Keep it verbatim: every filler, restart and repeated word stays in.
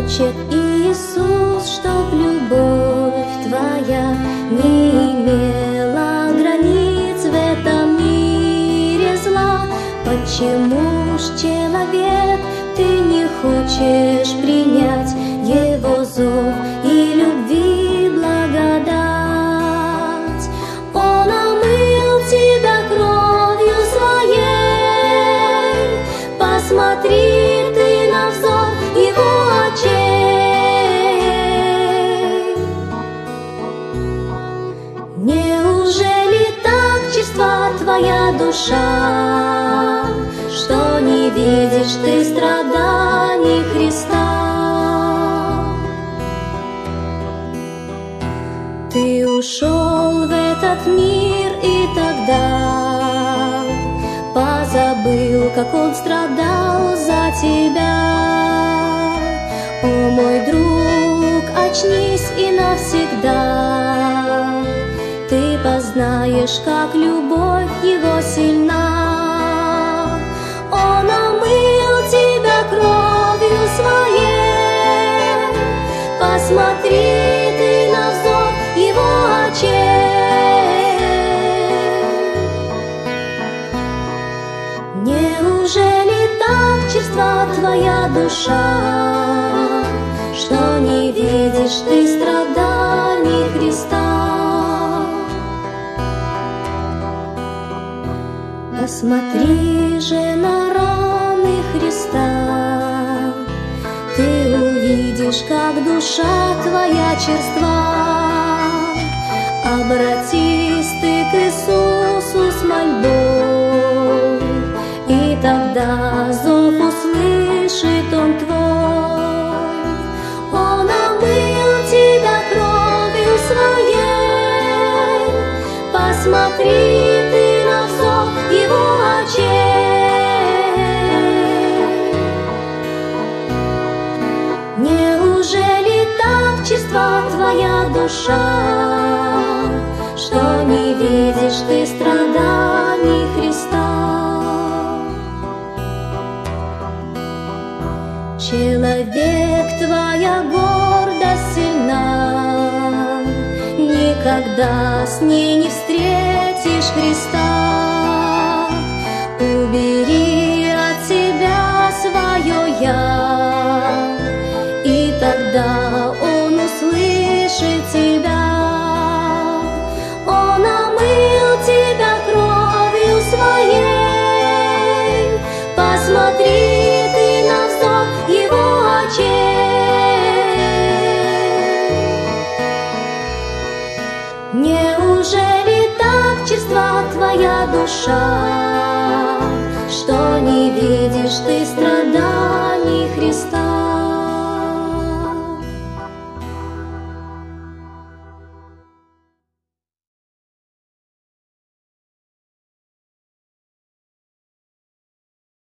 Учит Иисус, чтоб любовь Твоя не имела границ в этом мире зла. Почему ж, человек, ты не хочешь принять Его зов и любви благодать? Он омыл тебя кровью своей, посмотри ты на взор Его очей. Неужели так чиста твоя душа, что не видишь ты страданий Христа? Ты ушел в этот мир и тогда позабыл, как Он страдал за тебя. О, мой друг, очнись и навсегда, ты познаешь, как любовь Его сильна. Он омыл тебя кровью своей, посмотри ты на взор Его очей. Неужели так черства твоя душа, что не видишь ты страданий Христа? Посмотри же на раны Христа, ты увидишь, как душа твоя черства. Обратись ты к Иисусу с мольбой, и тогда зов услышит Он твой. Он омыл тебя кровью своей, посмотри ты на взор Его очей. Неужели так чиста твоя душа, что не видишь ты страданий Христа? Человек, твоя гордость сильна, никогда с ней не встретишь Христа. Убери от себя свое «я», и тогда Он услышит тебя. Он омыл тебя кровью своей, посмотри ты на взор Его очей. Неужели так чиста твоя душа, что не видишь ты страданий